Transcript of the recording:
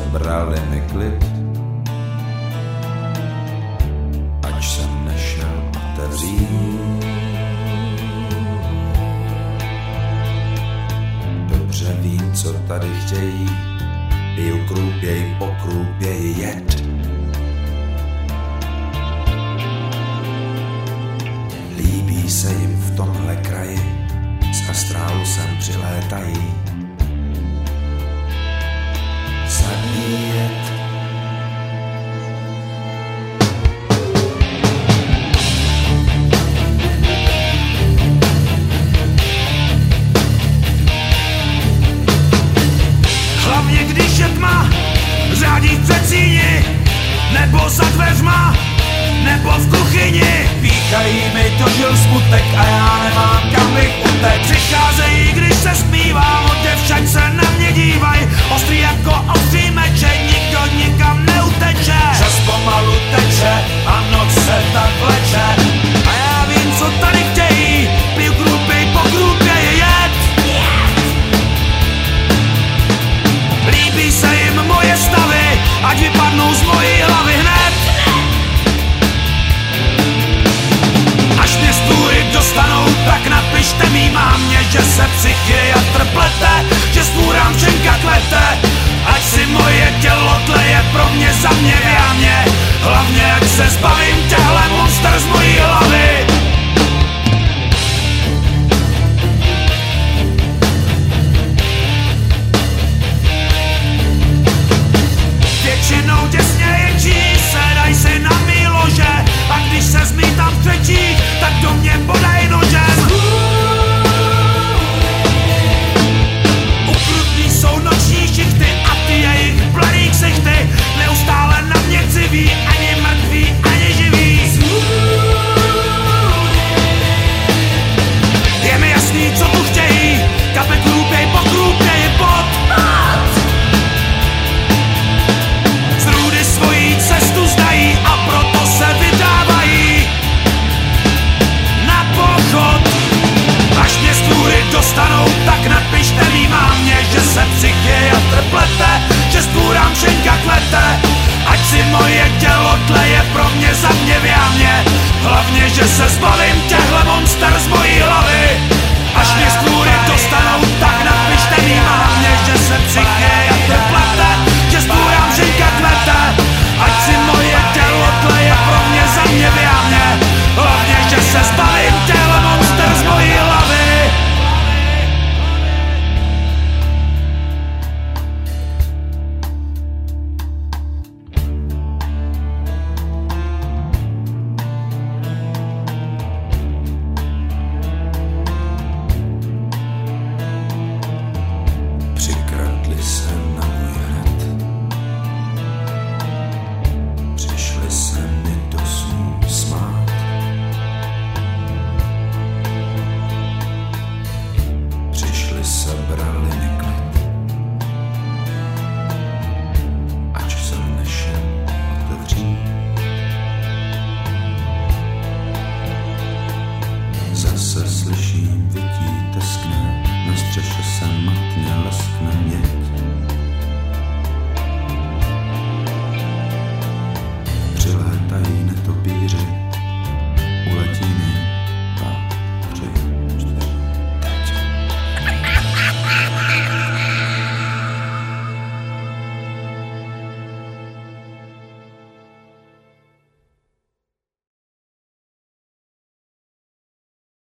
sebrali mi klid, ač jsem nešel otevřít. Dobře vím, co tady chtějí, piju krůpěj po krůpěji jed. Líbí se jim v tomhle kraji, z astrálu sem přilétají zabíjet. Hlavně když je tma, řádí v předsíni, nebo za dveřma, nebo v kuchyni. Píchají mi do žil smutek a já nemám kam bych utek. Přicházejí, když se zpívám, od děvčat se na mě dívaj. Ostrý jako ostří meče, nikdo nikam neuteče. Čas pomalu teče a noc se tak vleče. A já vím, co tady chtějí, piju krůpěj po krůpěji jed. Líbí se jim moje stavy, ať vypadnou z mojí hlavy hned. Až mě stůry dostanou, tak napište mý mámě, že se psychiatr plete, že stvůrám všenka klete. Ať si moje tělo tleje pro mě, za mě v jámě. Hlavně ať se zbavím těhle monster z mojí hlavy. Většinou těsně jenčí, sedaj si na mý lože. A když se zmítám v třetích, tak do mě podaj nožem. Ukrutný jsou noční šichty a ty jejich bladý ksichty. Neustále na mě civí, ani mrtví, ani živí. Je mi jasný, co tu chtějí, kape krůpěj po krůpěji pod. Svoji cestu znají a proto se vydávají na pochod. Až mě stvůry dostanou, tak napište mý mámě, že se psychiatr plete, že stvůrám všenka klete. Ať si moje tělo tleje pro mě, za mě v jámě. Hlavně, že se zbavím těhle monster z mojí hlavy. Až mě stvůry dostanou,